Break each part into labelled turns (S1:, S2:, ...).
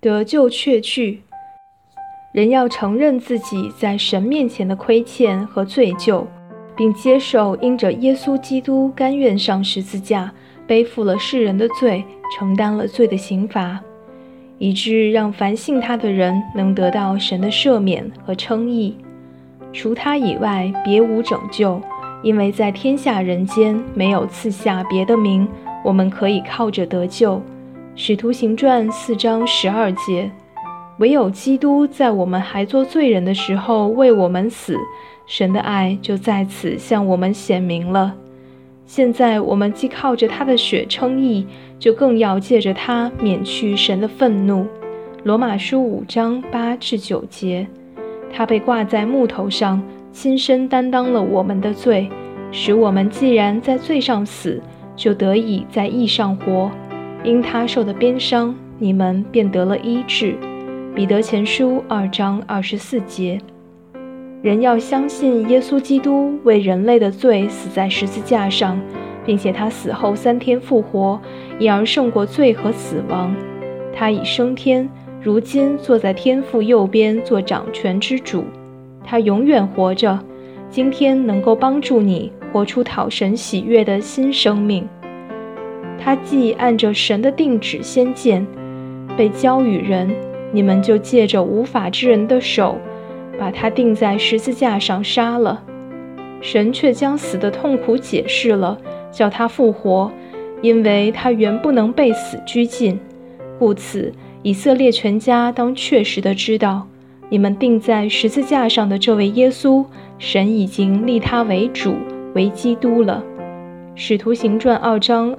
S1: 得救确据。人要承认自己在神面前的亏欠和罪疚，并接受因着耶稣基督甘愿上十字架，背负了世人的罪，承担了罪的刑罚，以致让凡信他的人能得到神的赦免和称义。除他以外，别无拯救，因为在天下人间没有赐下别的名，我们可以靠着得救。使徒行传4章12节。唯有基督在我们还做罪人的时候为我们死，神的爱就在此向我们显明了。现在我们既靠着他的血称义，就更要借着他免去神的愤怒。罗马书5章8至9节。他被挂在木头上，亲身担当了我们的罪，使我们既然在罪上死，就得以在义上活。因他受的鞭伤，你们便得了医治。彼得前书2章24节。人要相信耶稣基督为人类的罪死在十字架上，并且他死后3天复活，因而胜过罪和死亡。他已升天，如今坐在天父右边做掌权之主。他永远活着，今天能够帮助你活出讨神喜悦的新生命。他既按着神的定旨先见，被交与人，你们就借着无法之人的手，把他钉在十字架上杀了。神却将死的痛苦解释了，叫他复活，因为他原不能被死拘禁。故此，以色列全家当确实的知道，你们钉在十字架上的这位耶稣，神已经立他为主，为基督了。使徒行传2章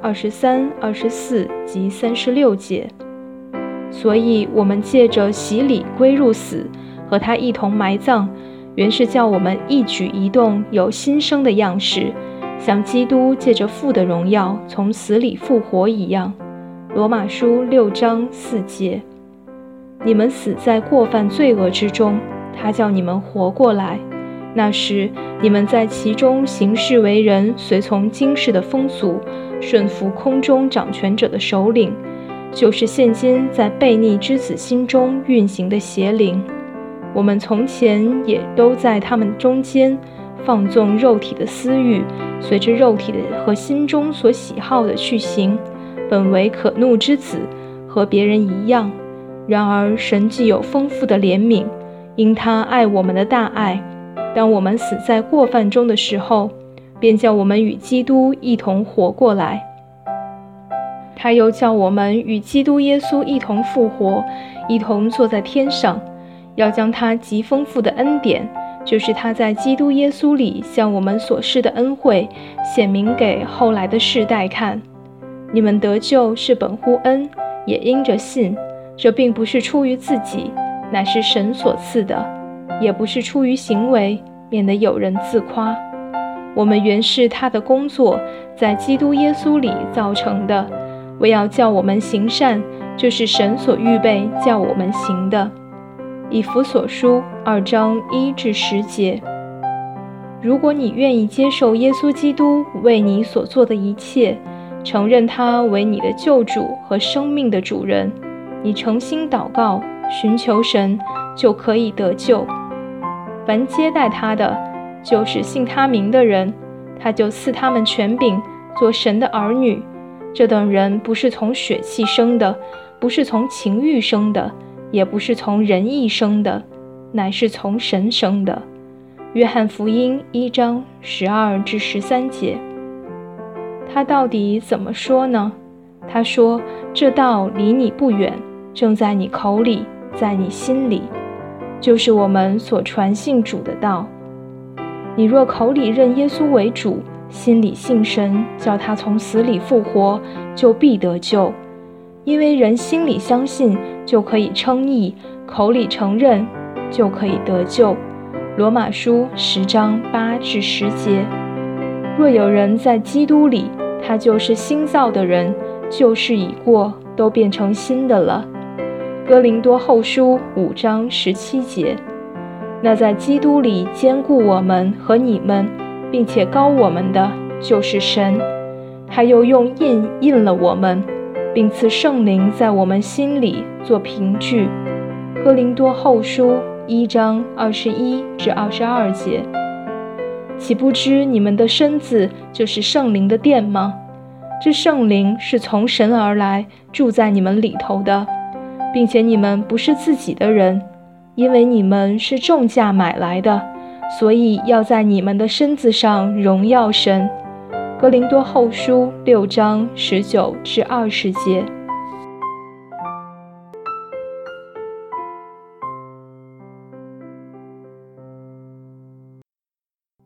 S1: 23、24及36节。所以我们借着洗礼归入死，和他一同埋葬，原是叫我们一举一动有新生的样式，像基督借着父的荣耀从死里复活一样。罗马书6章4节。你们死在过犯罪恶之中，他叫你们活过来。那时你们在其中行事为人，随从今世的风俗，顺服空中掌权者的首领，就是现今在悖逆之子心中运行的邪灵。我们从前也都在他们中间，放纵肉体的私欲，随着肉体的和心中所喜好的去行，本为可怒之子，和别人一样。然而神既有丰富的怜悯，因他爱我们的大爱，当我们死在过犯中的时候，便叫我们与基督一同活过来。他又叫我们与基督耶稣一同复活，一同坐在天上，要将他极丰富的恩典，就是他在基督耶稣里向我们所施的恩惠，显明给后来的世代看。你们得救是本乎恩，也因着信。这并不是出于自己，乃是神所赐的；也不是出于行为，免得有人自夸。我们原是他的工作，在基督耶稣里造成的，为要叫我们行善，就是神所预备叫我们行的。以弗所书2章1至10节。如果你愿意接受耶稣基督为你所做的一切，承认他为你的救主和生命的主人，你诚心祷告，寻求神，就可以得救。凡接待他的，就是信他名的人，他就赐他们权柄，做神的儿女。这等人不是从血气生的，不是从情欲生的，也不是从人意生的，乃是从神生的。约翰福音1章12至13节。他到底怎么说呢？他说，这道离你不远，正在你口里，在你心里，就是我们所传信主的道。你若口里认耶稣为主，心里信神，叫他从死里复活，就必得救。因为人心里相信，就可以称义，口里承认，就可以得救。罗马书10章8至10节。若有人在基督里，他就是新造的人，旧事已过，都变成新的了。哥林多后书5章17节。那在基督里坚固我们和你们，并且膏我们的，就是神。他又用印了我们， 并赐圣灵在我们心里做凭据。哥林多后书1章21至22节。岂不知你们的身子就是圣灵的殿吗？这圣灵是从神而来，住在你们里头的，并且你们不是自己的人，因为你们是重价买来的，所以要在你们的身子上荣耀神。哥林多后书6章19至20节。